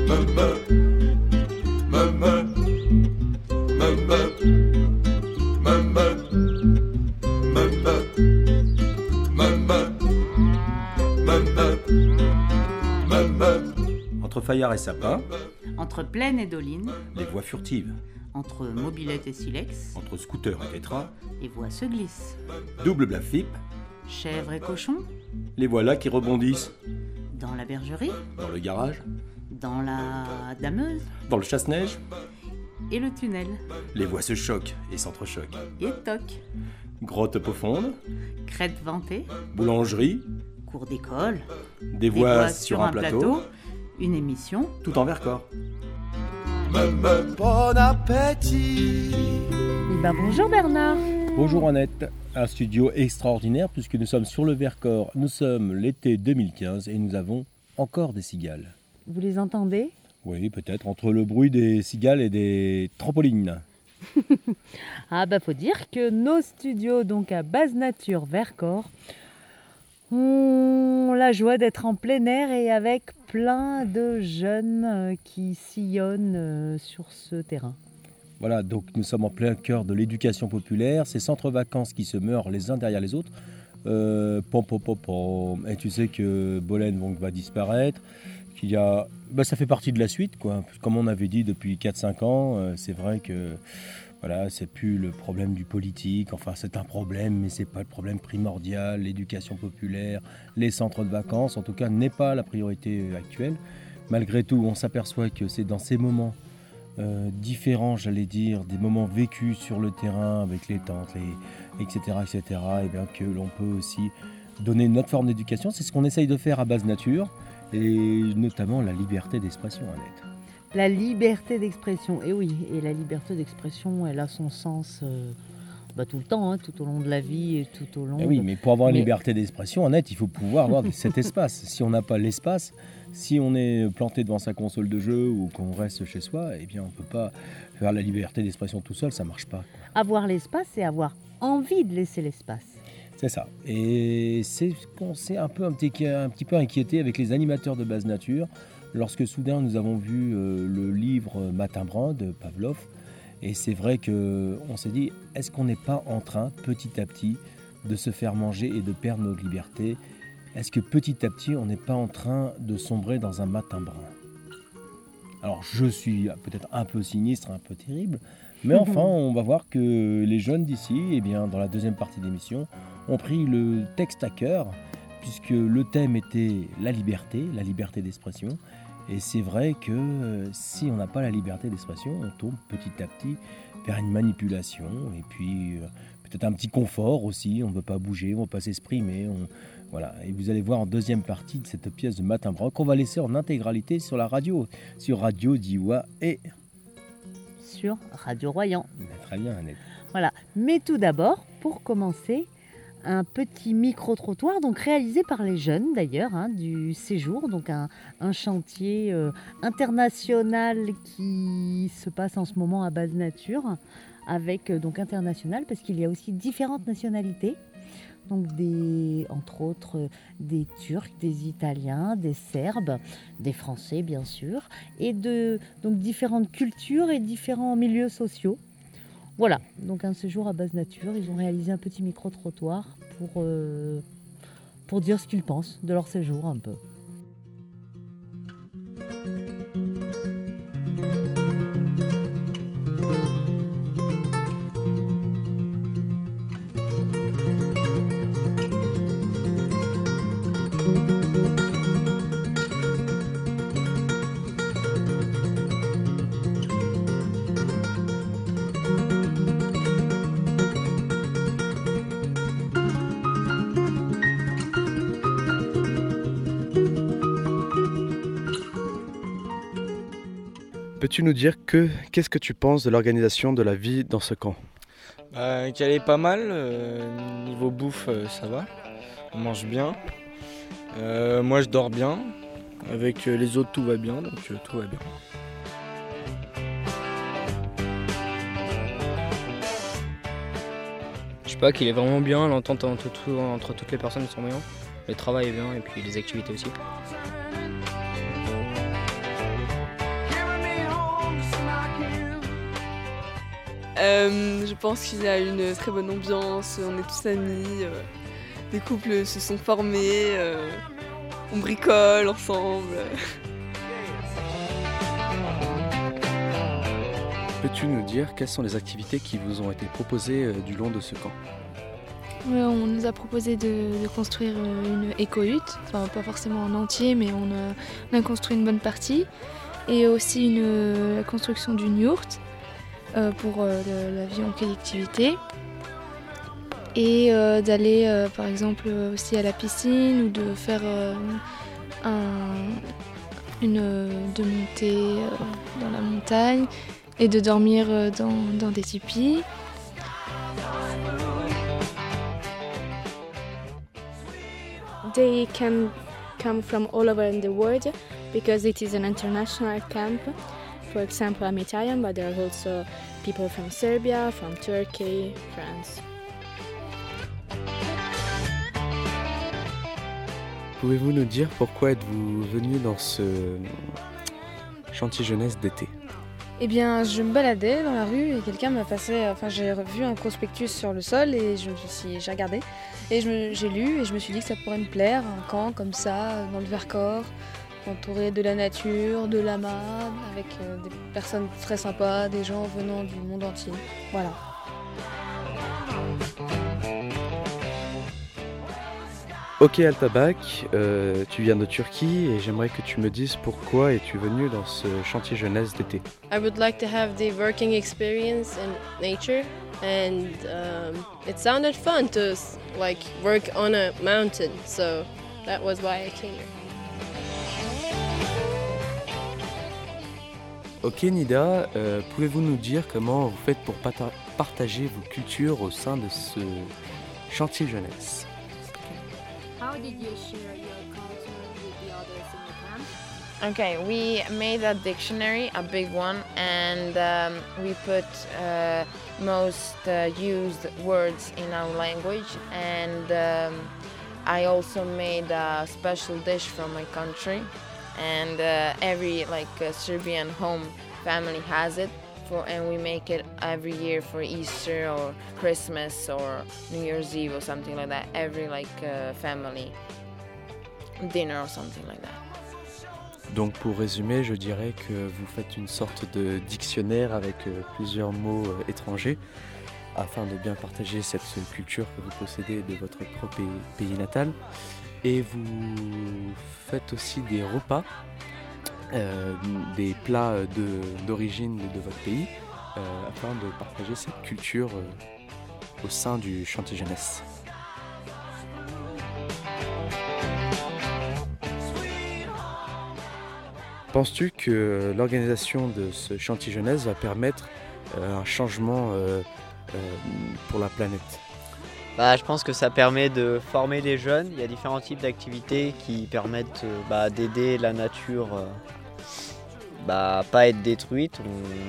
Entre Fayard et Sapin, entre Plaine et Doline, les voies furtives, entre Mobilette et Silex, entre Scooter et Tétra, les voies se glissent, double blafip, chèvre et cochon, les voilà qui rebondissent, dans la bergerie, dans le garage, dans la dameuse, dans le chasse-neige, et le tunnel, les voies se choquent et s'entrechoquent, et toc, grotte profonde, crête ventée, boulangerie, cours d'école, des voies sur un plateau, une émission, tout en Vercors. Bon appétit. Bonjour Bernard. Bonjour Annette, un studio extraordinaire puisque nous sommes sur le Vercors, nous sommes l'été 2015 et nous avons encore des cigales. Vous les entendez ? Oui, peut-être, entre le bruit des cigales et des trampolines. Faut dire que nos studios donc à Base Nature Vercors ont la joie d'être en plein air et avec plein de jeunes qui sillonnent sur ce terrain. Voilà, donc nous sommes en plein cœur de l'éducation populaire, ces centres vacances qui se meurent les uns derrière les autres. Et tu sais que Bolène va disparaître, qu'il y a... ça fait partie de la suite, quoi. Comme on avait dit depuis 4-5 ans, c'est vrai que voilà, c'est plus le problème du politique, enfin c'est un problème, mais c'est pas le problème primordial. L'éducation populaire, les centres de vacances, en tout cas, n'est pas la priorité actuelle. Malgré tout, on s'aperçoit que c'est dans ces moments différents, j'allais dire, des moments vécus sur le terrain avec les tentes, etc., et bien que l'on peut aussi donner notre forme d'éducation. C'est ce qu'on essaye de faire à Base Nature, et notamment la liberté d'expression, Annette. La liberté d'expression, et oui, et la liberté d'expression, elle a son sens tout le temps, tout au long de la vie et tout au long. Oui, mais pour avoir une liberté d'expression, Annette, il faut pouvoir avoir cet espace. Si on n'a pas l'espace, si on est planté devant sa console de jeu ou qu'on reste chez soi, eh bien on ne peut pas faire la liberté d'expression tout seul, ça ne marche pas, quoi. Avoir l'espace, c'est avoir envie de laisser l'espace. C'est ça. Et c'est ce qu'on s'est un petit peu inquiété avec les animateurs de Base Nature, lorsque soudain nous avons vu le livre Matin Brun de Pavlov. Et c'est vrai qu'on s'est dit, est-ce qu'on n'est pas en train, petit à petit, de se faire manger et de perdre notre liberté ? Est-ce que petit à petit, on n'est pas en train de sombrer dans un matin brun ? Alors, je suis peut-être un peu sinistre, un peu terrible, mais enfin, on va voir que les jeunes d'ici, dans la deuxième partie d'émission, ont pris le texte à cœur, puisque le thème était la liberté d'expression. Et c'est vrai que si on n'a pas la liberté d'expression, on tombe petit à petit vers une manipulation et puis peut-être un petit confort aussi. On ne veut pas bouger, on ne veut pas s'exprimer. Voilà. Et vous allez voir en deuxième partie de cette pièce de Matin Brun qu'on va laisser en intégralité sur la radio, sur Radio Diois et sur Radio Royan. Très bien, Annette. Voilà. Mais tout d'abord, pour commencer, un petit micro-trottoir donc réalisé par les jeunes d'ailleurs du séjour, donc un chantier international qui se passe en ce moment à Base Nature avec donc international parce qu'il y a aussi différentes nationalités, donc entre autres des Turcs, des Italiens, des Serbes, des Français bien sûr, et donc différentes cultures et différents milieux sociaux. Voilà, donc un séjour à Base Nature, ils ont réalisé un petit micro-trottoir pour dire ce qu'ils pensent de leur séjour un peu. Peux-tu nous dire qu'est-ce que tu penses de l'organisation de la vie dans ce camp ? Qu'elle est pas mal, niveau bouffe ça va, on mange bien, moi je dors bien, avec les autres tout va bien, donc tout va bien. Je sais pas, qu'il est vraiment bien, l'entente entre toutes les personnes sont bien, le travail est bien et puis les activités aussi. Je pense qu'il y a une très bonne ambiance, on est tous amis, des couples se sont formés, on bricole ensemble. Peux-tu nous dire quelles sont les activités qui vous ont été proposées du long de ce camp? On nous a proposé de construire une éco-hutte, enfin pas forcément en entier, mais on a construit une bonne partie. Et aussi la construction d'une yourte pour la vie en collectivité. Et d'aller par exemple aussi à la piscine ou de faire de monter dans la montagne et de dormir dans des tipis. They can come from all over in the world because it is an international camp. For example, I'm Italian, but there are also people from Serbia, from Turkey, France. Pouvez-vous nous dire pourquoi êtes-vous venu dans ce chantier jeunesse d'été? Eh bien, je me baladais dans la rue et quelqu'un m'a passé... j'ai vu un prospectus sur le sol et j'ai regardé. Et j'ai lu et je me suis dit que ça pourrait me plaire, un camp comme ça, dans le Vercors, entouré de la nature, de l'amas, avec des personnes très sympas, des gens venant du monde entier. Voilà. Ok Altabak, tu viens de Turquie et j'aimerais que tu me dises pourquoi es-tu venu dans ce chantier jeunesse d'été. I would like to have the working experience in nature and it sounded fun to work on a mountain, so that was why I came here. Ok Nida, pouvez-vous nous dire comment vous faites pour partager vos cultures au sein de ce chantier jeunesse? How did you share your culture with the others in the camp? Okay, we made a dictionary, a big one, and we put most used words in our language. And I also made a special dish from my country, and every Serbian home family has it. And we make it every year for Easter or Christmas or New Year's Eve or something like that. Every family dinner or something like that. Donc pour résumer, je dirais que vous faites une sorte de dictionnaire avec plusieurs mots étrangers afin de bien partager cette culture que vous possédez de votre propre pays natal. Et vous faites aussi des repas. Des plats d'origine de votre pays afin de partager cette culture au sein du chantier jeunesse. Penses-tu que l'organisation de ce chantier jeunesse va permettre un changement pour la planète? Je pense que ça permet de former les jeunes. Il y a différents types d'activités qui permettent d'aider la nature pas être détruite.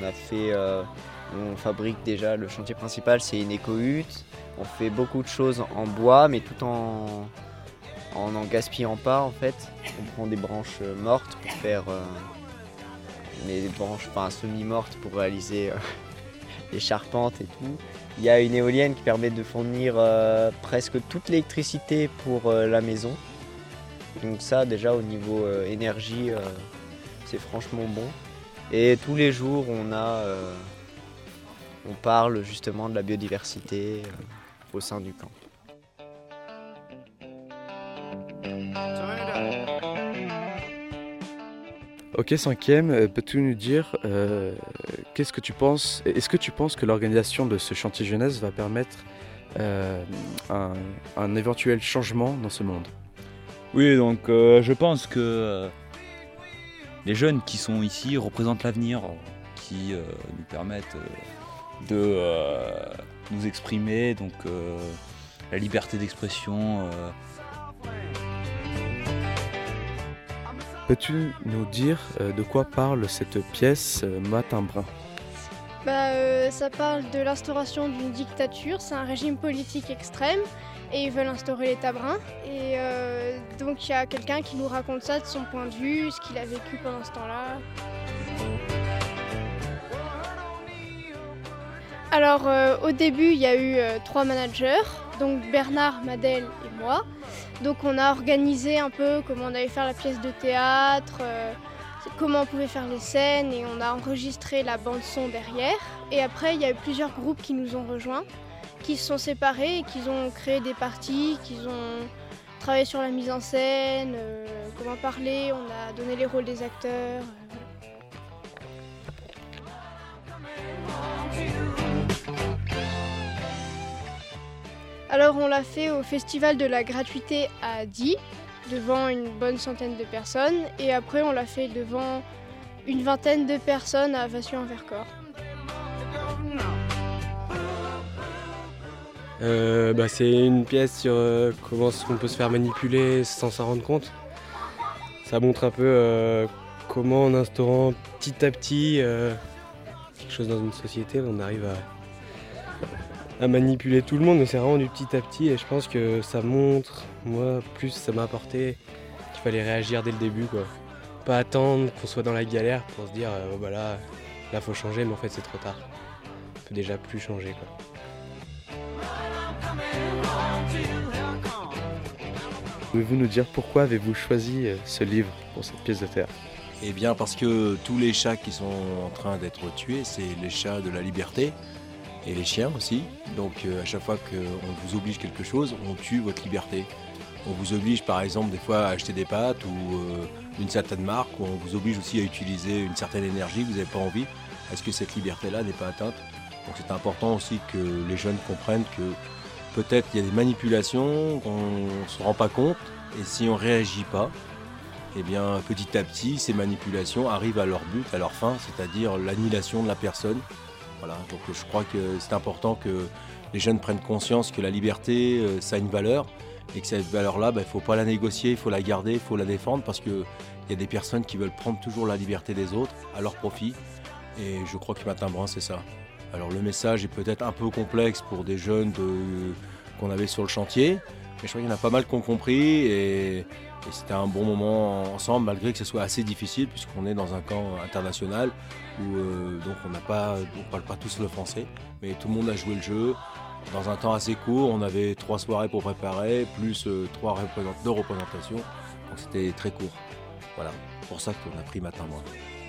On fabrique déjà, le chantier principal c'est une éco-hutte. On fait beaucoup de choses en bois mais tout en gaspillant pas en fait. On prend des branches mortes pour faire des branches semi-mortes pour réaliser des charpentes et tout. Il y a une éolienne qui permet de fournir presque toute l'électricité pour la maison. Donc ça déjà au niveau énergie c'est franchement bon. Et tous les jours on parle justement de la biodiversité au sein du camp. Ok, cinquième, peux-tu nous dire qu'est-ce que tu penses? Est-ce que tu penses que l'organisation de ce chantier jeunesse va permettre un éventuel changement dans ce monde? Oui, donc je pense que les jeunes qui sont ici représentent l'avenir, qui nous permettent de nous exprimer, donc la liberté d'expression. Peux-tu nous dire de quoi parle cette pièce Matin Brun? Ça parle de l'instauration d'une dictature, c'est un régime politique extrême et ils veulent instaurer l'État brun. Et donc il y a quelqu'un qui nous raconte ça de son point de vue, ce qu'il a vécu pendant ce temps-là. Alors au début, il y a eu 3 managers, donc Bernard, Madel et moi. Donc on a organisé un peu comment on allait faire la pièce de théâtre, comment on pouvait faire les scènes et on a enregistré la bande son derrière. Et après, il y a eu plusieurs groupes qui nous ont rejoints, qui se sont séparés et qui ont créé des parties, qui ont travaillé sur la mise en scène, comment parler, on a donné les rôles des acteurs. Alors on l'a fait au Festival de la gratuité à Die, devant une bonne centaine de personnes. Et après on l'a fait devant une vingtaine de personnes à Vassy-en-Vercors. C'est une pièce sur comment on peut se faire manipuler sans s'en rendre compte. Ça montre un peu comment en instaurant petit à petit quelque chose dans une société, on arrive à manipuler tout le monde, mais c'est vraiment du petit à petit et je pense que ça montre, moi plus ça m'a apporté qu'il fallait réagir dès le début, quoi. Pas attendre qu'on soit dans la galère pour se dire là faut changer, mais en fait c'est trop tard. On peut déjà plus changer, quoi. Pouvez-vous nous dire pourquoi avez-vous choisi ce livre pour cette pièce de théâtre ? Eh bien parce que tous les chats qui sont en train d'être tués, c'est les chats de la liberté et les chiens aussi. Donc à chaque fois qu'on vous oblige quelque chose, on tue votre liberté. On vous oblige par exemple des fois à acheter des pâtes ou d'une certaine marque, ou on vous oblige aussi à utiliser une certaine énergie que vous n'avez pas envie. Est-ce que cette liberté-là n'est pas atteinte ? Donc c'est important aussi que les jeunes comprennent que peut-être il y a des manipulations qu'on ne se rend pas compte et si on ne réagit pas, eh bien petit à petit ces manipulations arrivent à leur but, à leur fin, c'est-à-dire l'annihilation de la personne. Voilà, donc je crois que c'est important que les jeunes prennent conscience que la liberté, ça a une valeur et que cette valeur-là, il ne faut pas la négocier, il faut la garder, il faut la défendre parce qu'il y a des personnes qui veulent prendre toujours la liberté des autres à leur profit et je crois que Matin Brun, c'est ça. Alors le message est peut-être un peu complexe pour des jeunes qu'on avait sur le chantier, mais je crois qu'il y en a pas mal qui ont compris et c'était un bon moment ensemble malgré que ce soit assez difficile puisqu'on est dans un camp international où donc on parle pas tous le français, mais tout le monde a joué le jeu dans un temps assez court. On avait 3 soirées pour préparer, plus 2 représentations, donc c'était très court. Voilà, c'est pour ça qu'on a pris Matin Brun.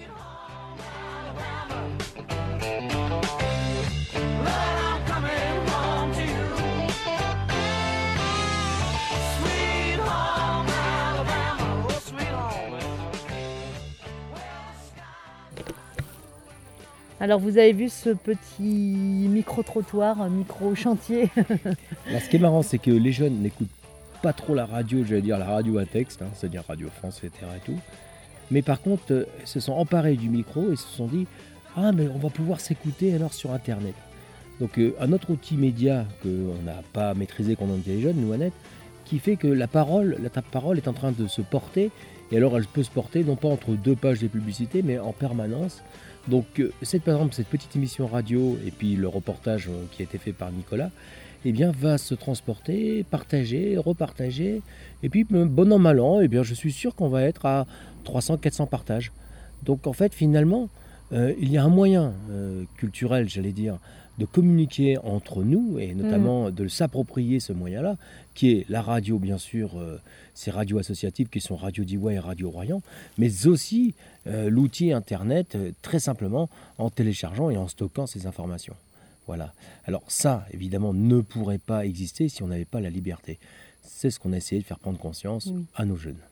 Alors vous avez vu ce petit micro-trottoir, micro-chantier. Là, ce qui est marrant, c'est que les jeunes n'écoutent pas trop la radio, j'allais dire la radio à texte, c'est-à-dire Radio France, etc. et tout. Mais par contre, ils se sont emparés du micro et se sont dit « Ah, mais on va pouvoir s'écouter alors sur Internet ». Donc un autre outil média qu'on n'a pas maîtrisé quand on était jeunes, nous Annette, qui fait que la parole est en train de se porter. Et alors elle peut se porter non pas entre 2 pages de publicité, mais en permanence. Donc par exemple cette petite émission radio et puis le reportage qui a été fait par Nicolas, eh bien va se transporter, partager, repartager. Et puis bon an mal an, eh bien je suis sûr qu'on va être à 300-400 partages. Donc en fait finalement, il y a un moyen culturel, j'allais dire, de communiquer entre nous et notamment de s'approprier ce moyen-là, qui est la radio, bien sûr, ces radios associatives qui sont Radio Diois et Radio Royan, mais aussi l'outil Internet, très simplement en téléchargeant et en stockant ces informations. Voilà. Alors ça, évidemment, ne pourrait pas exister si on n'avait pas la liberté. C'est ce qu'on a essayé de faire prendre conscience à nos jeunes.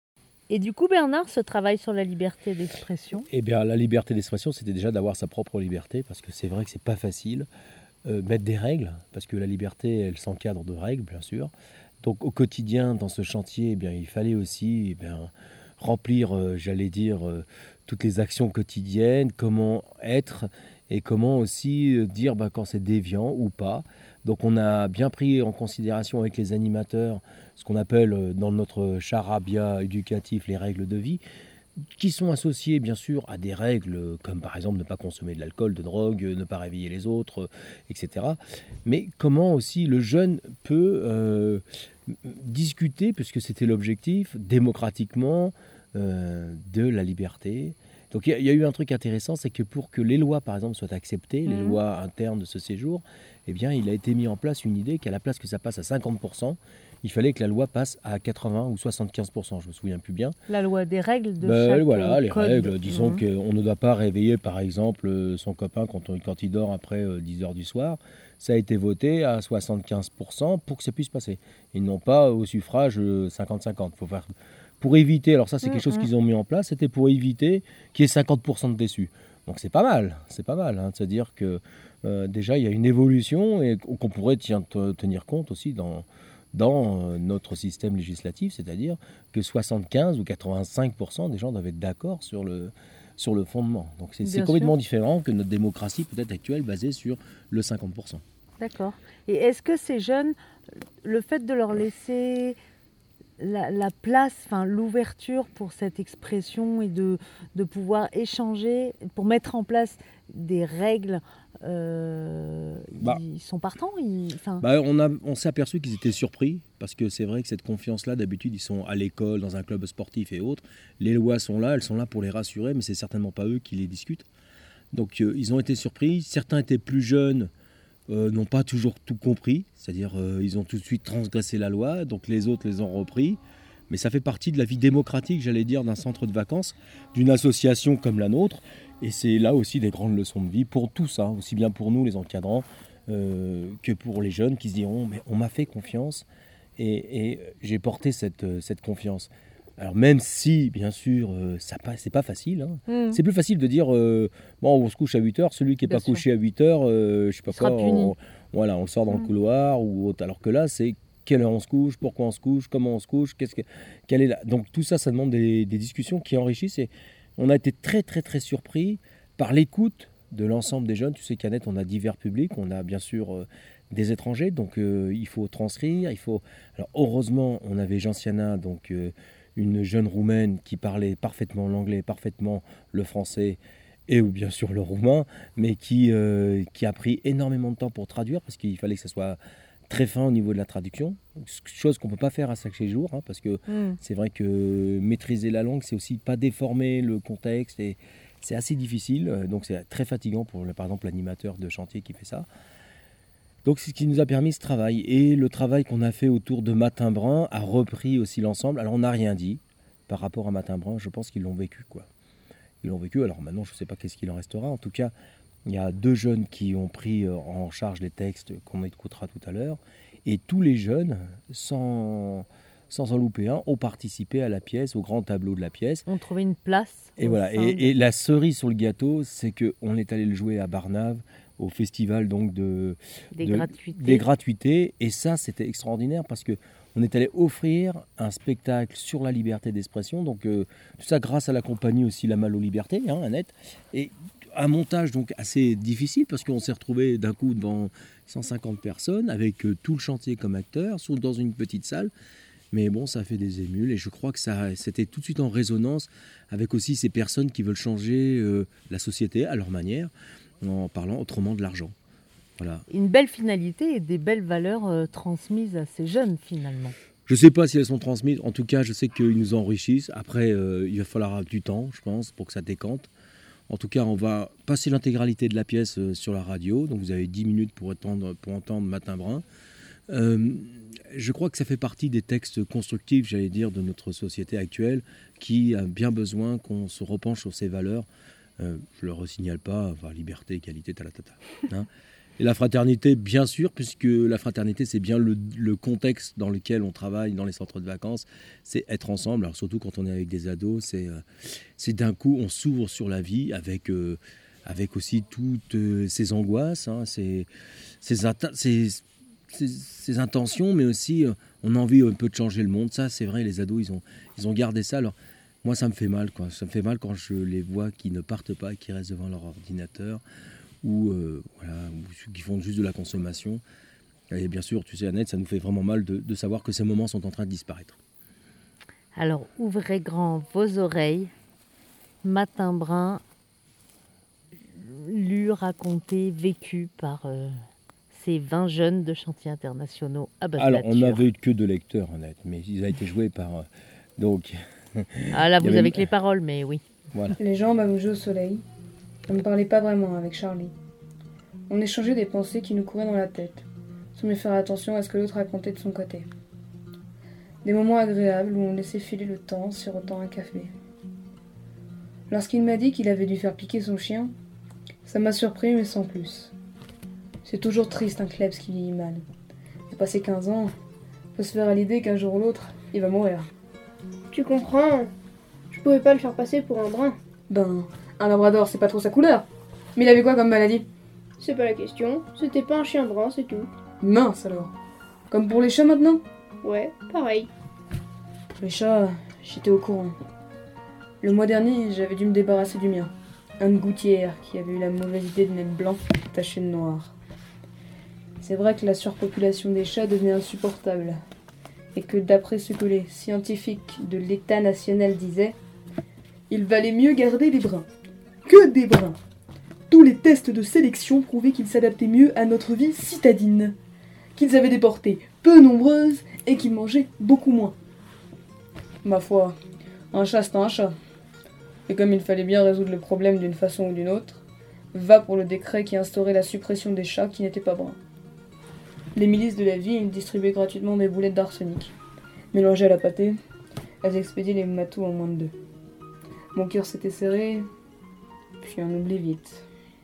Et du coup, Bernard, ce travail sur la liberté d'expression ? Eh bien, la liberté d'expression, c'était déjà d'avoir sa propre liberté, parce que c'est vrai que c'est pas facile. Mettre des règles, parce que la liberté, elle s'encadre de règles, bien sûr. Donc, au quotidien, dans ce chantier, eh bien, il fallait aussi remplir, j'allais dire, toutes les actions quotidiennes, comment être et comment aussi dire quand c'est déviant ou pas. Donc, on a bien pris en considération avec les animateurs ce qu'on appelle dans notre charabia éducatif les règles de vie, qui sont associées bien sûr à des règles comme par exemple ne pas consommer de l'alcool, de drogue, ne pas réveiller les autres, etc. Mais comment aussi le jeune peut discuter, puisque c'était l'objectif, démocratiquement de la liberté. Donc il y a eu un truc intéressant, c'est que pour que les lois, par exemple, soient acceptées, les Mhm. lois internes de ce séjour, eh bien, il a été mis en place une idée qu'à la place que ça passe à 50%, il fallait que la loi passe à 80 ou 75%, je me souviens plus bien. La loi des règles de Ben, chaque voilà, les code. règles. Disons Mhm. qu'on ne doit pas réveiller, par exemple, son copain quand il dort après 10 heures du soir. Ça a été voté à 75% pour que ça puisse passer. Et non pas au suffrage 50-50. Pour éviter, alors ça c'est quelque chose qu'ils ont mis en place, c'était pour éviter qu'il y ait 50% de déçus. Donc c'est pas mal, hein, de se dire que déjà il y a une évolution et qu'on pourrait tenir compte aussi dans notre système législatif, c'est-à-dire que 75 ou 85% des gens doivent être d'accord sur le fondement. Donc c'est Bien complètement sûr. différent que notre démocratie peut-être actuelle basée sur le 50%. D'accord. Et est-ce que ces jeunes, le fait de leur laisser la place, enfin l'ouverture pour cette expression et de pouvoir échanger, pour mettre en place des règles, ils sont partants enfin... On s'est aperçu qu'ils étaient surpris parce que c'est vrai que cette confiance-là, d'habitude, ils sont à l'école, dans un club sportif et autres. Les lois sont là, elles sont là pour les rassurer, mais c'est certainement pas eux qui les discutent. Donc ils ont été surpris. Certains étaient plus jeunes, n'ont pas toujours tout compris, c'est-à-dire ils ont tout de suite transgressé la loi, donc les autres les ont repris. Mais ça fait partie de la vie démocratique, j'allais dire, d'un centre de vacances, d'une association comme la nôtre. Et c'est là aussi des grandes leçons de vie pour tous, hein, aussi bien pour nous les encadrants que pour les jeunes qui se diront mais on m'a fait confiance et j'ai porté cette confiance. Alors même si, bien sûr, c'est pas facile. Hein. C'est plus facile de dire, bon, on se couche à 8h, celui qui n'est pas couché à 8h, je sais pas quoi, on le sort dans le couloir, ou autre. Alors que là, c'est quelle heure on se couche, pourquoi on se couche, comment on se couche, quelle est la... Donc tout ça, ça demande des discussions qui enrichissent. Et on a été très, très, très surpris par l'écoute de l'ensemble des jeunes. Tu sais qu'à Net, on a divers publics, on a bien sûr... des étrangers, donc il faut transcrire, Alors heureusement, on avait Gentiana, donc une jeune roumaine qui parlait parfaitement l'anglais, parfaitement le français et bien sûr le roumain, mais qui a pris énormément de temps pour traduire parce qu'il fallait que ça soit très fin au niveau de la traduction, chose qu'on ne peut pas faire à chaque jour, hein, parce que c'est vrai que maîtriser la langue, c'est aussi pas déformer le contexte, et c'est assez difficile, donc c'est très fatigant pour par exemple l'animateur de chantier qui fait ça. Donc c'est ce qui nous a permis ce travail. Et le travail qu'on a fait autour de Matin Brun a repris aussi l'ensemble. Alors on n'a rien dit par rapport à Matin Brun, je pense qu'ils l'ont vécu, quoi. Ils l'ont vécu, alors maintenant je ne sais pas qu'est-ce qu'il en restera. En tout cas, il y a 2 jeunes qui ont pris en charge les textes qu'on écoutera tout à l'heure. Et tous les jeunes, sans en louper un, ont participé à la pièce, au grand tableau de la pièce. On trouvait une place. Et voilà. Et la cerise sur le gâteau, c'est qu'on est allé le jouer à Barnave, au festival donc des gratuités. Et ça, c'était extraordinaire parce qu'on est allé offrir un spectacle sur la liberté d'expression. Donc tout ça grâce à la compagnie aussi La Malle aux Libertés, hein, à Net. Et un montage donc assez difficile parce qu'on s'est retrouvé d'un coup devant 150 personnes avec tout le chantier comme acteur, dans une petite salle. Mais bon, ça a fait des émules et je crois que c'était tout de suite en résonance avec aussi ces personnes qui veulent changer la société à leur manière, en parlant autrement de l'argent. Voilà. Une belle finalité et des belles valeurs transmises à ces jeunes finalement. Je ne sais pas si elles sont transmises, en tout cas je sais qu'ils nous enrichissent. Après, il va falloir du temps, je pense, pour que ça décante. En tout cas, on va passer l'intégralité de la pièce sur la radio, donc vous avez 10 minutes pour entendre Matin Brun. Je crois que ça fait partie des textes constructifs, j'allais dire, de notre société actuelle, qui a bien besoin qu'on se repenche sur ses valeurs. Je ne le resignale pas, liberté, égalité, talatata. Hein. Et la fraternité, bien sûr, puisque la fraternité, c'est bien le contexte dans lequel on travaille dans les centres de vacances, c'est être ensemble. Alors surtout quand on est avec des ados, c'est d'un coup, on s'ouvre sur la vie avec aussi toutes ces angoisses, hein, ces intentions, mais aussi on a envie un peu de changer le monde. Ça, c'est vrai, les ados, ils ont gardé ça. Alors, moi, ça me fait mal, quoi. Ça me fait mal quand je les vois qui ne partent pas et qui restent devant leur ordinateur ou qui font juste de la consommation. Et bien sûr, tu sais, Annette, ça nous fait vraiment mal de savoir que ces moments sont en train de disparaître. Alors, ouvrez grand vos oreilles. Matin Brun, lu, raconté, vécu par ces 20 jeunes de chantiers internationaux à Basse Alors, Nature. on n'avait eu que 2 lecteurs, Annette, mais ils ont été joués par... donc... Ah là, vous avez que les paroles, mais oui. Voilà. Les jambes allongées au soleil, on ne parlait pas vraiment avec Charlie. On échangeait des pensées qui nous couraient dans la tête, sans mieux faire attention à ce que l'autre racontait de son côté. Des moments agréables où on laissait filer le temps, sirotant un café. Lorsqu'il m'a dit qu'il avait dû faire piquer son chien, ça m'a surpris mais sans plus. C'est toujours triste un klebs qui vieillit mal. Il a passé 15 ans, on peut se faire à l'idée qu'un jour ou l'autre, il va mourir. Tu comprends, je pouvais pas le faire passer pour un brun. Ben, un labrador c'est pas trop sa couleur. Mais il avait quoi comme maladie? C'est pas la question, c'était pas un chien brun, c'est tout. Mince alors. Comme pour les chats maintenant? Ouais, pareil. Pour les chats, j'étais au courant. Le mois dernier, j'avais dû me débarrasser du mien. Un de gouttière qui avait eu la mauvaise idée de naître blanc taché de noir. C'est vrai que la surpopulation des chats devenait insupportable. Et que d'après ce que les scientifiques de l'État national disaient, il valait mieux garder les bruns. Que des bruns! Tous les tests de sélection prouvaient qu'ils s'adaptaient mieux à notre vie citadine, qu'ils avaient des portées peu nombreuses et qu'ils mangeaient beaucoup moins. Ma foi, un chat c'est un chat. Et comme il fallait bien résoudre le problème d'une façon ou d'une autre, va pour le décret qui instaurait la suppression des chats qui n'étaient pas bruns. Les milices de la ville distribuaient gratuitement des boulettes d'arsenic. Mélangées à la pâtée, elles expédiaient les matous en moins de 2. Mon cœur s'était serré, puis un oubli vite.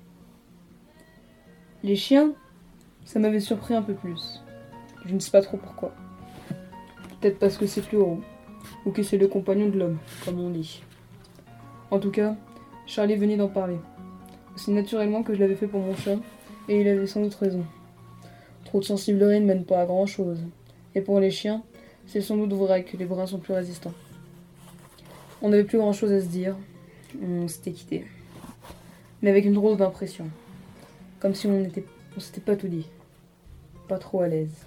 Les chiens, ça m'avait surpris un peu plus. Je ne sais pas trop pourquoi. Peut-être parce que c'est plus heureux, ou que c'est le compagnon de l'homme, comme on dit. En tout cas, Charlie venait d'en parler. Aussi naturellement que je l'avais fait pour mon chat, et il avait sans doute raison. Trop de sensiblerie ne mène pas à grand chose. Et pour les chiens, c'est sans doute vrai que les bruns sont plus résistants. On n'avait plus grand chose à se dire. On s'était quitté. Mais avec une drôle d'impression. Comme si on s'était pas tout dit. Pas trop à l'aise.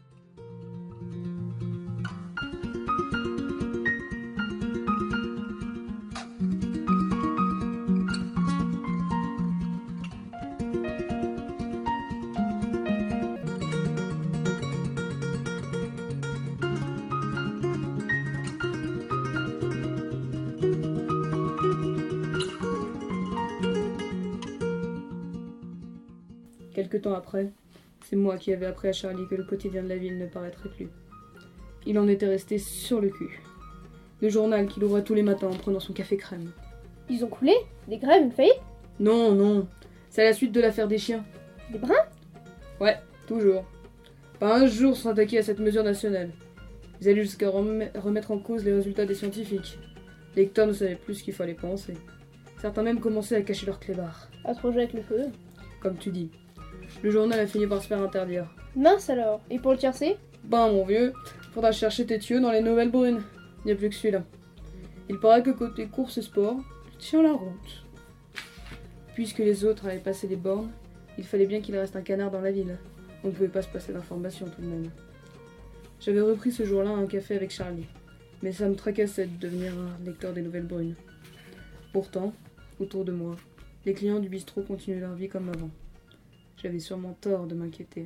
Quelque temps après, c'est moi qui avais appris à Charlie que le quotidien de la ville ne paraîtrait plus. Il en était resté sur le cul. Le journal qu'il ouvrait tous les matins en prenant son café crème. Ils ont coulé? Des grèves, une faillite? Non, non, c'est à la suite de l'affaire des chiens. Des bruns? Ouais, toujours. Pas un jour sans s'attaquer à cette mesure nationale. Ils allaient jusqu'à remettre en cause les résultats des scientifiques. Les lecteurs ne savaient plus ce qu'il fallait penser. Certains même commençaient à cacher leurs clébards. À se rejeter avec le feu. Comme tu dis. Le journal a fini par se faire interdire. Mince alors. Et pour le tiercé? Ben mon vieux, faudra chercher tes tuyaux dans les nouvelles brunes. Y a plus que celui-là. Il paraît que côté course et sport, il tient la route. Puisque les autres avaient passé les bornes, il fallait bien qu'il reste un canard dans la ville. On ne pouvait pas se passer d'informations tout de même. J'avais repris ce jour-là un café avec Charlie, mais ça me tracassait de devenir un lecteur des nouvelles brunes. Pourtant, autour de moi, les clients du bistrot continuaient leur vie comme avant. J'avais sûrement tort de m'inquiéter.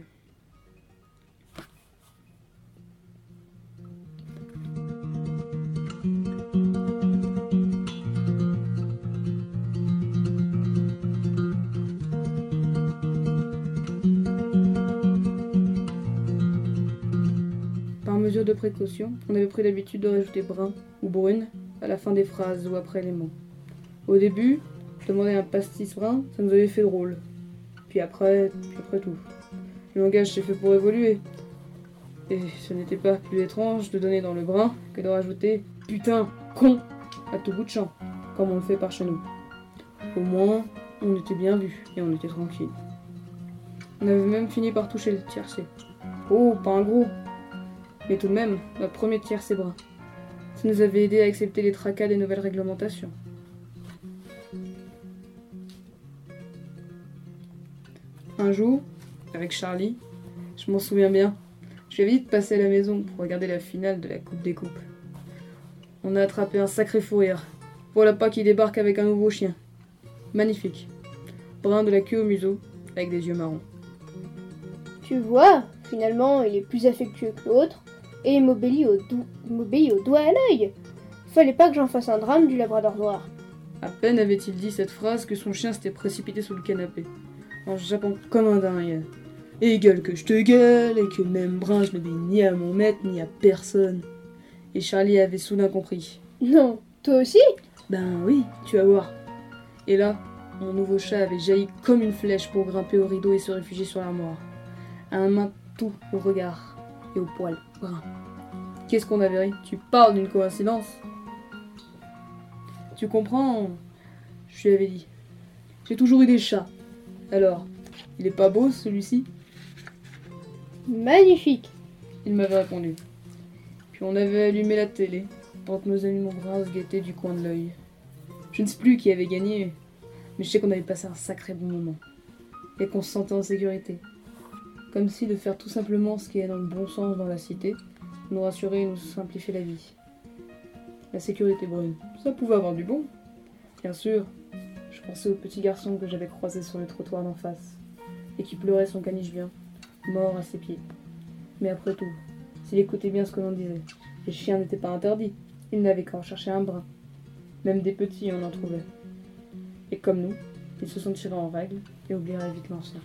Par mesure de précaution, on avait pris l'habitude de rajouter brun ou brune à la fin des phrases ou après les mots. Au début, demander un pastis brun, ça nous avait fait drôle. Puis après tout. Le langage s'est fait pour évoluer. Et ce n'était pas plus étrange de donner dans le brun que de rajouter « putain, con » à tout bout de champ, comme on le fait par chez nous. Au moins, on était bien vus et on était tranquille. On avait même fini par toucher le tiercé. Oh, pas un gros, mais tout de même, notre premier tiercé brun. Ça nous avait aidé à accepter les tracas des nouvelles réglementations. Un jour, avec Charlie, je m'en souviens bien, je lui avais dit de passer à la maison pour regarder la finale de la Coupe des Coupes. On a attrapé un sacré fou rire. Voilà pas qui débarque avec un nouveau chien. Magnifique. Brun de la queue au museau, avec des yeux marrons. Tu vois, finalement, il est plus affectueux que l'autre, et il m'obéit au doigt et à l'œil. Fallait pas que j'en fasse un drame du labrador noir. À peine avait-il dit cette phrase que son chien s'était précipité sous le canapé, en jappant comme un dingue. Et gueule que je te gueule, et que même Brun je n'avais ni à mon maître ni à personne. Et Charlie avait soudain compris. Non, toi aussi? Ben oui, tu vas voir. Et là, mon nouveau chat avait jailli comme une flèche pour grimper au rideau et se réfugier sur l'armoire. Un main tout au regard et au poil brun. Qu'est-ce qu'on avait ri? Tu parles d'une coïncidence? Tu comprends? Je lui avais dit. J'ai toujours eu des chats. Alors, il est pas beau celui-ci? Magnifique! Il m'avait répondu. Puis on avait allumé la télé, pendant que nos animaux bruns se guettaient du coin de l'œil. Je ne sais plus qui avait gagné, mais je sais qu'on avait passé un sacré bon moment. Et qu'on se sentait en sécurité. Comme si de faire tout simplement ce qui est dans le bon sens dans la cité nous rassurait et nous simplifiait la vie. La sécurité brune, ça pouvait avoir du bon. Bien sûr, je pensais au petit garçon que j'avais croisé sur le trottoir d'en face, et qui pleurait son caniche bien, mort à ses pieds. Mais après tout, s'il écoutait bien ce que l'on disait, les chiens n'étaient pas interdits, ils n'avaient qu'à en chercher un brin. Même des petits, on en trouvait. Et comme nous, ils se sentiraient en règle et oublieraient vite l'ancien.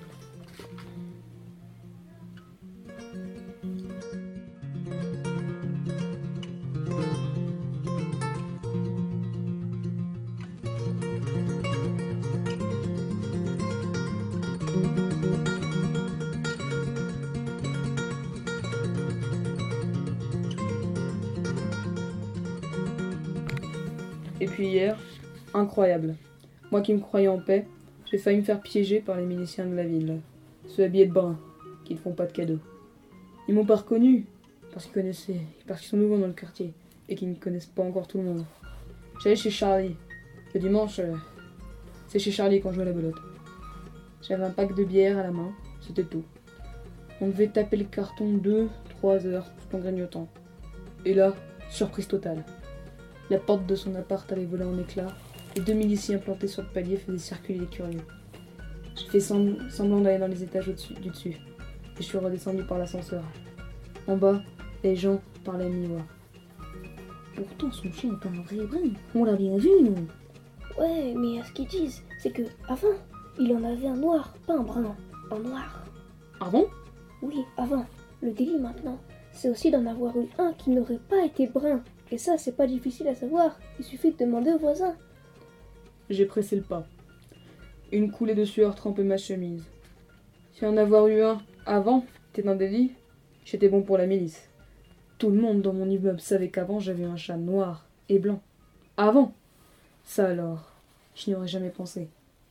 Et puis hier, incroyable. Moi qui me croyais en paix, j'ai failli me faire piéger par les miliciens de la ville. Ceux habillés de brun, qui ne font pas de cadeaux. Ils m'ont pas reconnu, parce qu'ils sont nouveaux dans le quartier, et qu'ils ne connaissent pas encore tout le monde. J'allais chez Charlie. Le dimanche, c'est chez Charlie qu'on joue à la belote. J'avais un pack de bière à la main, c'était tout. On devait taper le carton 2-3 heures, tout en grignotant. Et là, surprise totale. La porte de son appart avait volé en éclats, et 2 miliciens plantés sur le palier faisaient circuler les curieux. J'ai fait semblant d'aller dans les étages du dessus, et je suis redescendu par l'ascenseur. En bas, les gens parlaient à mi-voix. Pourtant, son chien est un vrai brin. On l'a bien vu, nous. Ouais, mais ce qu'ils disent, c'est que avant, il en avait un noir, pas un brun, un noir. Ah bon? Oui, avant. Le délit maintenant, c'est aussi d'en avoir eu un qui n'aurait pas été brun. Et ça, c'est pas difficile à savoir. Il suffit de demander aux voisins. J'ai pressé le pas. Une coulée de sueur trempait ma chemise. Si en avoir eu un avant était un délit, j'étais bon pour la milice. Tout le monde dans mon immeuble savait qu'avant j'avais un chat noir et blanc. Avant! Ça alors, je n'y aurais jamais pensé.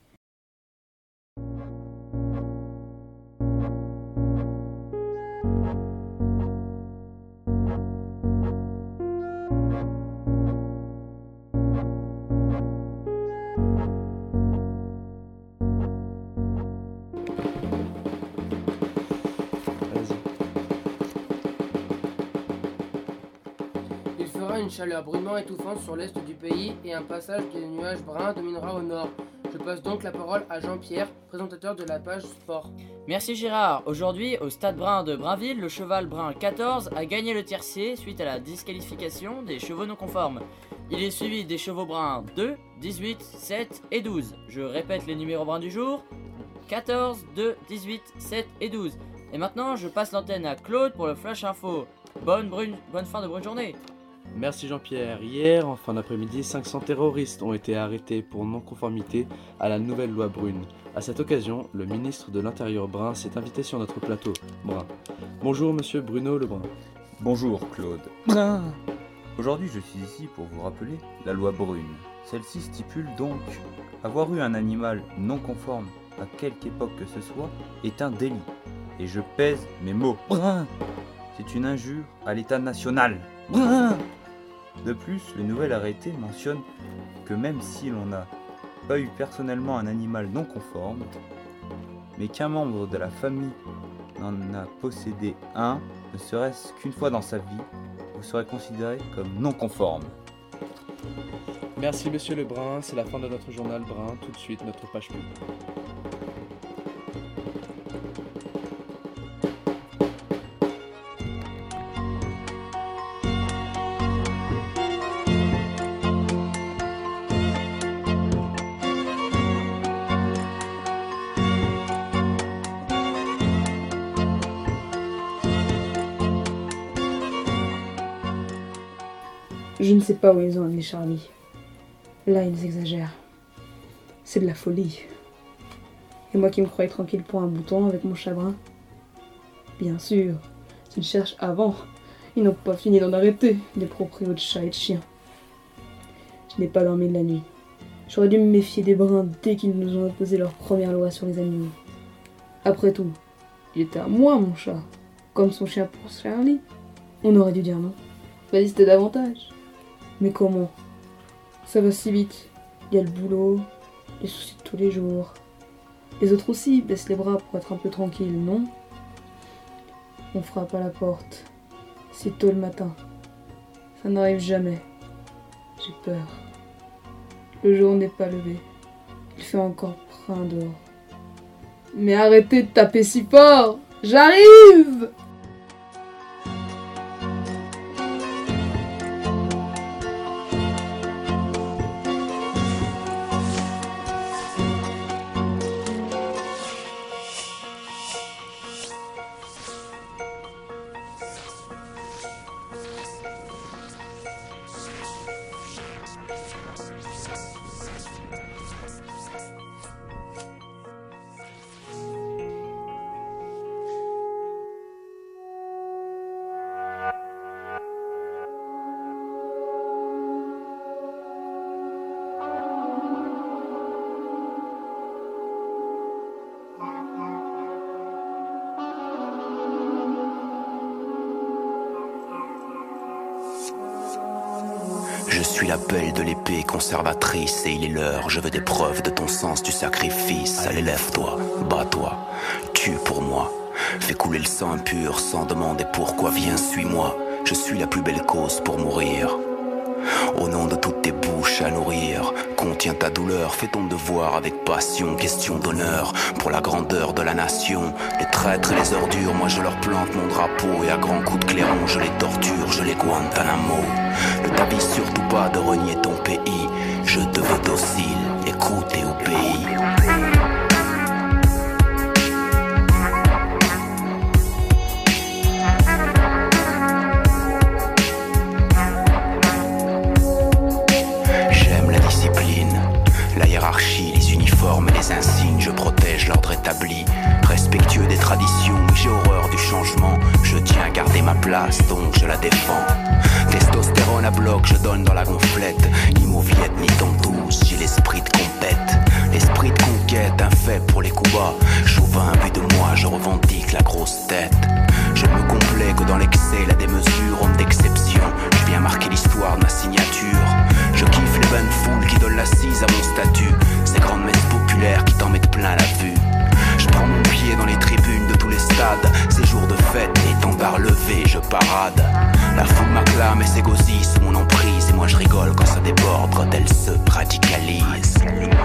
Une chaleur brûlant étouffante sur l'est du pays et un passage des nuages bruns dominera au nord. Je passe donc la parole à Jean-Pierre, présentateur de la page sport. Merci Gérard. Aujourd'hui, au stade brun de Brainville, le cheval brun 14 a gagné le tiercé suite à la disqualification des chevaux non conformes. Il est suivi des chevaux bruns 2, 18, 7 et 12. Je répète les numéros bruns du jour. 14, 2, 18, 7 et 12. Et maintenant, je passe l'antenne à Claude pour le Flash Info. Bonne fin de bonne journée. Merci Jean-Pierre. Hier, en fin d'après-midi, 500 terroristes ont été arrêtés pour non-conformité à la nouvelle loi brune. À cette occasion, le ministre de l'Intérieur Brun s'est invité sur notre plateau. Brun. Bonjour monsieur Bruno Lebrun. Bonjour Claude. Brun. Aujourd'hui, je suis ici pour vous rappeler la loi brune. Celle-ci stipule donc avoir eu un animal non conforme à quelque époque que ce soit est un délit. Et je pèse mes mots. Brun. C'est une injure à l'État national. Brun. De plus, le nouvel arrêté mentionne que même si l'on n'a pas eu personnellement un animal non conforme, mais qu'un membre de la famille n'en a possédé un, ne serait-ce qu'une fois dans sa vie, vous serez considéré comme non conforme. Merci monsieur Lebrun, c'est la fin de notre journal Brun, tout de suite notre page pub. Je ne sais pas où ils ont amené Charlie. Là, ils exagèrent. C'est de la folie. Et moi qui me croyais tranquille pour un bouton avec mon chat brun. Bien sûr, s'ils cherchent avant, ils n'ont pas fini d'en arrêter, des proprios de chats et de chiens. Je n'ai pas dormi de la nuit. J'aurais dû me méfier des bruns dès qu'ils nous ont imposé leur première loi sur les animaux. Après tout, il était à moi, mon chat. Comme son chien pour Charlie. On aurait dû dire non. Résister davantage. Mais comment? Ça va si vite. Il y a le boulot, les soucis de tous les jours. Les autres aussi baissent les bras pour être un peu tranquilles, non? On frappe à la porte. C'est tôt le matin. Ça n'arrive jamais. J'ai peur. Le jour n'est pas levé. Il fait encore prin dehors. Mais arrêtez de taper si fort! J'arrive! Je suis l'appel de l'épée conservatrice et il est l'heure, je veux des preuves de ton sens du sacrifice. Allez, lève-toi, bats-toi, tue pour moi. Fais couler le sang impur sans demander pourquoi, viens, suis-moi. Je suis la plus belle cause pour mourir. Au nom de toutes tes bouches à nourrir, contiens ta douleur, fais ton devoir avec passion, question d'honneur pour la grandeur de la nation. Les traîtres et les ordures, moi je leur plante mon drapeau et à grands coups de clairon je les torture, je les Guantanamo. Ne t'avise surtout pas de renier ton pays, je te veux docile, écoute et obéis. Les uniformes et les insignes, je protège l'ordre établi. Respectueux des traditions, mais j'ai horreur du changement. Je tiens à garder ma place, donc je la défends. Testostérone à bloc, je donne dans la gonflette. Ni mauviette, ni tantouze, j'ai l'esprit de compète. L'esprit de conquête, un fait pour les coups bas. Chauvin, vu de moi, je revendique la grosse tête. Je ne me complais que dans l'excès, la démesure, homme d'exception. Je viens marquer l'histoire de ma signature. Je kiffe les bonnes foules qui donnent l'assise à mon statut. Ces grandes messes populaires qui t'en mettent plein la vue. Je prends mon pied dans les tribunes de tous les stades. Ces jours de fête, étendard levé, je parade. La foule m'acclame et s'égosille sous mon emprise. Et moi je rigole quand ça déborde, quand elle se radicalise.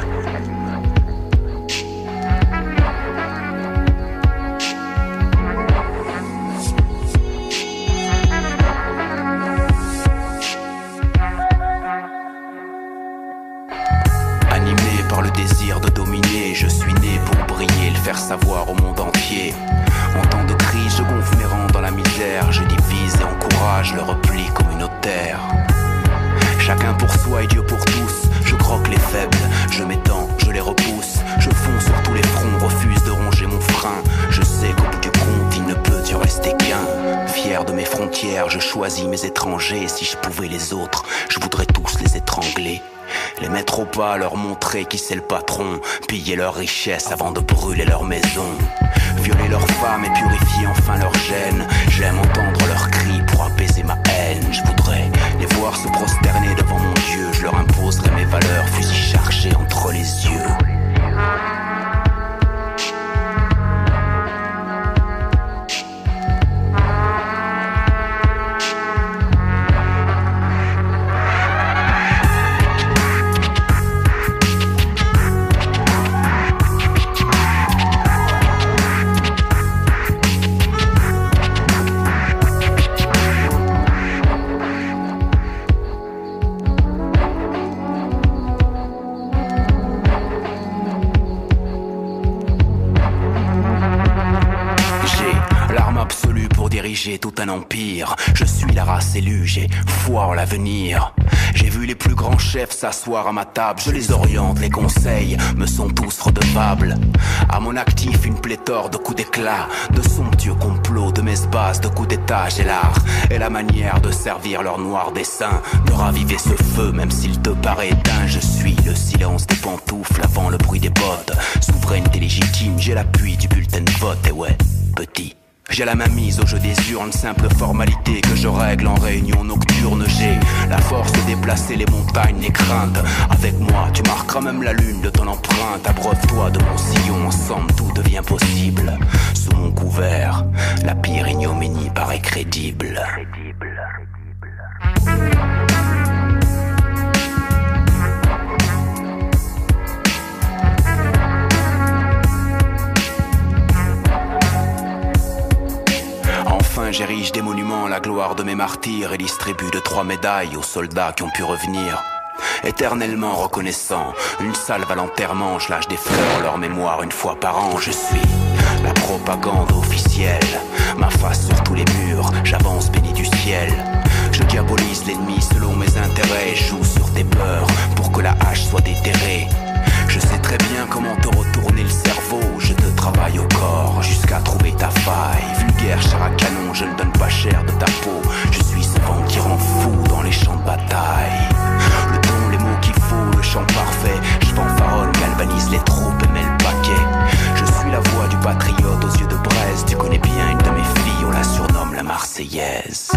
Par le désir de dominer, je suis né pour briller, le faire savoir au monde entier. En temps de crise, je gonfle mes rangs dans la misère, je divise et encourage le repli communautaire. Chacun pour soi et Dieu pour tous, je croque les faibles, je m'étends, je les repousse. Je fonce sur tous les fronts, refuse de ronger mon frein. Je sais qu'au bout du compte, il ne peut y rester qu'un. Fier de mes frontières, je choisis mes étrangers. Si je pouvais les autres, je voudrais tous les étrangler. Les mettre au pas, leur montrer qui c'est le patron. Piller leurs richesses avant de brûler leur maison. Violer leurs femmes et purifier enfin leur gêne. J'aime entendre leurs cris pour apaiser ma haine. Je voudrais les voir se prosterner devant mon Dieu. Je leur imposerai mes valeurs, fusil chargé entre les yeux. diriger tout un empire. Je suis la race élue, j'ai foi en l'avenir. J'ai vu les plus grands chefs s'asseoir à ma table. Je les oriente, les conseils me sont tous redevables. À mon actif une pléthore de coups d'éclat, de somptueux complots, de mesbases, de coups d'état. J'ai l'art et la manière de servir leur noir dessein, de raviver ce feu même s'il te paraît éteint. Je suis le silence des pantoufles avant le bruit des bottes. Souveraineté légitime, j'ai l'appui du bulletin de vote. Et ouais, petit, j'ai la main mise au jeu des urnes, simple formalité que je règle en réunion nocturne. J'ai la force de déplacer les montagnes, les craintes. Avec moi, tu marqueras même la lune de ton empreinte. Abreuve-toi de mon sillon, ensemble tout devient possible. Sous mon couvert, la pire ignominie paraît crédible. Enfin j'érige des monuments à la gloire de mes martyrs et distribue de 3 médailles aux soldats qui ont pu revenir. Éternellement reconnaissant, une salve à l'enterrement, je lâche des fleurs en leur mémoire une fois par an. Je suis la propagande officielle, ma face sur tous les murs, j'avance béni du ciel. Je diabolise l'ennemi selon mes intérêts, joue sur tes peurs pour que la hache soit déterrée. Je sais très bien comment te retourner le cerveau, je te travaille au corps jusqu'à trouver ta faille. Vulgaire chair à canon, je ne donne pas cher de ta peau. Je suis ce vent qui rend fou dans les champs de bataille. Le ton, les mots qu'il faut, le chant parfait. Je fanfaronne, galvanise les troupes et mets le paquet. Je suis la voix du patriote aux yeux de braise. Tu connais bien une de mes filles, on la surnomme la Marseillaise.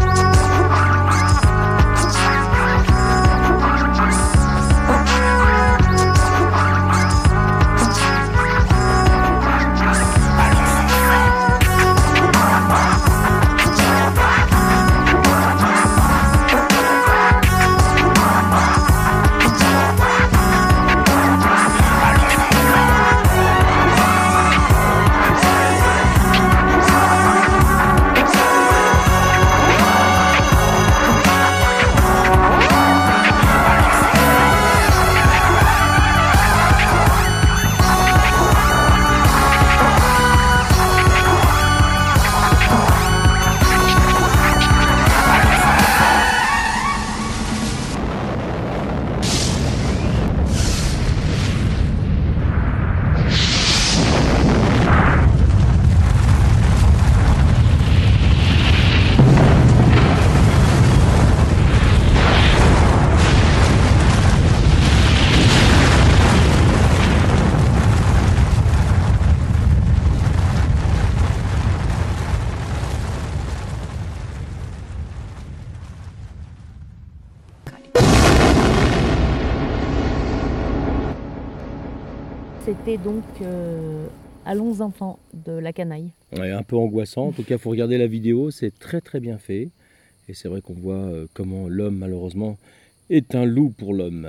C'était donc Allons enfants de La Canaille. Ouais, un peu angoissant, en tout cas il faut regarder la vidéo, c'est très très bien fait. Et c'est vrai qu'on voit comment l'homme malheureusement est un loup pour l'homme.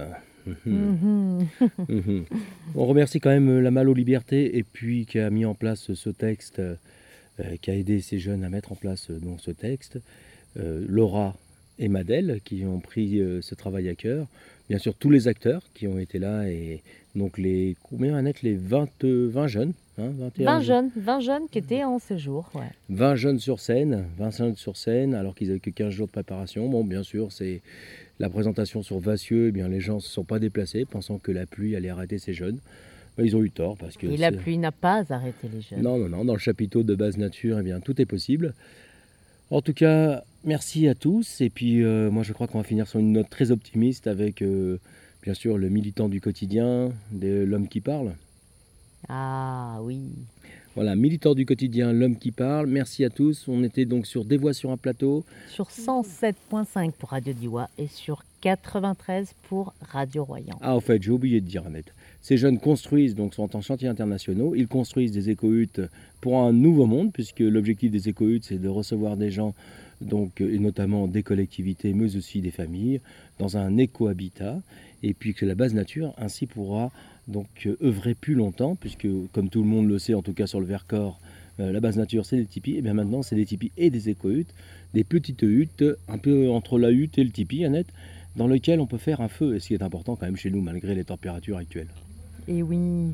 On remercie quand même la Malle aux Libertés et puis qui a mis en place ce texte, qui a aidé ces jeunes à mettre en place donc, ce texte. Laura et Madel qui ont pris ce travail à cœur. Bien sûr tous les acteurs qui ont été là et donc les combien Annette, les 20 jeunes, hein, 20 jeunes qui étaient en séjour. Ouais. 20 jeunes sur scène, alors qu'ils n'avaient que 15 jours de préparation. Bon, bien sûr, c'est la présentation sur Vassieux, eh bien, les gens ne se sont pas déplacés, pensant que la pluie allait arrêter ces jeunes. Mais ils ont eu tort. Parce que la pluie n'a pas arrêté les jeunes. Non, dans le chapiteau de Base Nature, eh bien, tout est possible. En tout cas, merci à tous. Et puis, moi, je crois qu'on va finir sur une note très optimiste avec... bien sûr, le militant du quotidien, de l'homme qui parle. Ah oui. Voilà, militant du quotidien, l'homme qui parle. Merci à tous. On était donc sur Des Voix sur un plateau. Sur 107.5 pour Radio Diois et sur 93 pour Radio Royan. Ah, en fait, j'ai oublié de dire, Annette. Ces jeunes construisent, donc sont en chantier internationaux. Ils construisent des éco-huttes pour un nouveau monde, puisque l'objectif des éco-huttes, c'est de recevoir des gens, donc, et notamment des collectivités, mais aussi des familles, dans un éco-habitat. Et puis que la Base Nature ainsi pourra donc œuvrer plus longtemps, puisque comme tout le monde le sait, en tout cas sur le Vercors, la Base Nature c'est des tipis, et bien maintenant c'est des tipis et des éco-huttes, des petites huttes, un peu entre la hutte et le tipi, Annette, dans lequel on peut faire un feu, et ce qui est important quand même chez nous malgré les températures actuelles. Et oui,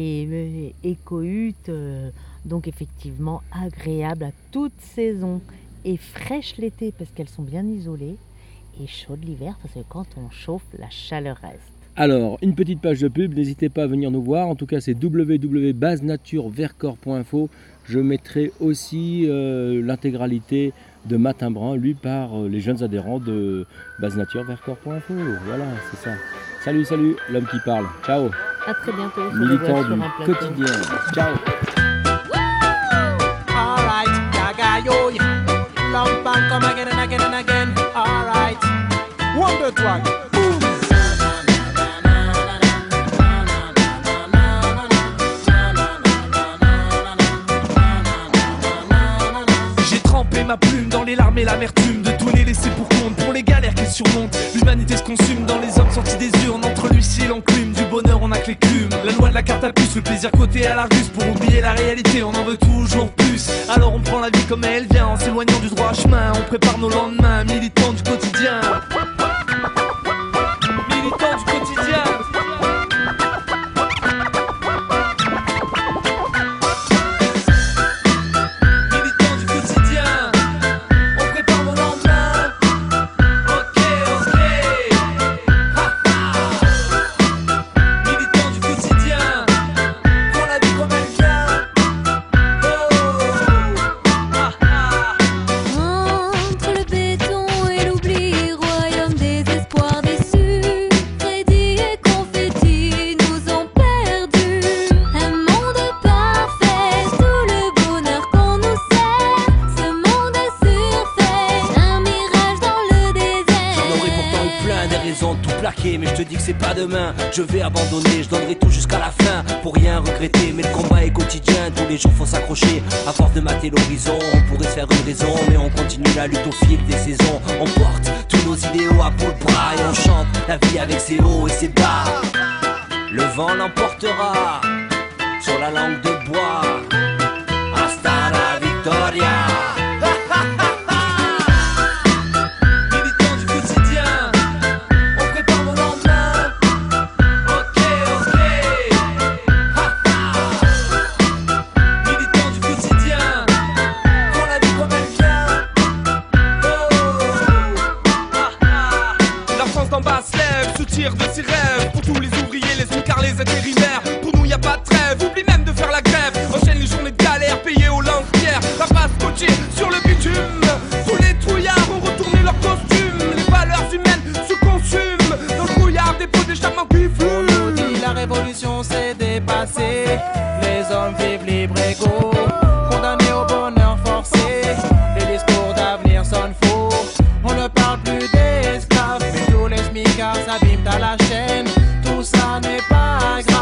et éco-huttes, donc effectivement agréable à toute saison. et fraîches l'été parce qu'elles sont bien isolées et chaudes l'hiver parce que quand on chauffe, la chaleur reste. Alors, une petite page de pub, n'hésitez pas à venir nous voir. En tout cas, c'est www.basenaturevercors.info. Je mettrai aussi l'intégralité de Matin Brun, lu par les jeunes adhérents de basenaturevercors.info. Voilà, c'est ça. Salut, l'homme qui parle. Ciao. À très bientôt. Militant du quotidien. Ciao. Alright, gaga yo, long bang come again and again and again. Alright, 1, 2, 3, boom. J'ai trempé ma plume dans les larmes et l'amertume de tout les laisser pour compte, pour les galères qu'ils surmontent. L'humanité se consume dans les hommes sortis des urnes, entre l'huissier et l'enclume. Du bonheur on a que les clumes, la loi de la carte à puce, le plaisir côté à l'Argus. Pour oublier la réalité on en veut toujours plus. Alors on prend la vie comme elle vient, en s'éloignant du droit chemin. On prépare nos lendemains, militants du quotidien. Militants du quotidien. Mais je te dis que c'est pas demain, je vais abandonner, je donnerai tout jusqu'à la fin pour rien regretter. Mais le combat est quotidien, tous les jours faut s'accrocher. À force de mater l'horizon, on pourrait se faire une raison, mais on continue la lutte au fil des saisons. On porte tous nos idéaux à bout de bras et on chante la vie avec ses hauts et ses bas. Le vent l'emportera sur la langue de bois. Hasta la victoria. De ses rêves, pour tous les ouvriers, les smicards, les intérimaires. Pour nous y a pas de trêve, oublie même de faire la grève. Enchaîne les journées de galère, payées au lance-pierre. La base coachée sur le bitume. Tous les trouillards ont retourné leurs costumes. Les valeurs humaines se consument dans le brouillard des pots des charmants qui fument. On nous dit la révolution s'est dépassée. Les hommes vivent libres égaux, condamnés au bonheur forcé. Les discours d'avenir sonnent faux. On ne parle plus d'esclaves, mais tous les smicards s'abîment à la chaîne. Tout ça n'est pas grave.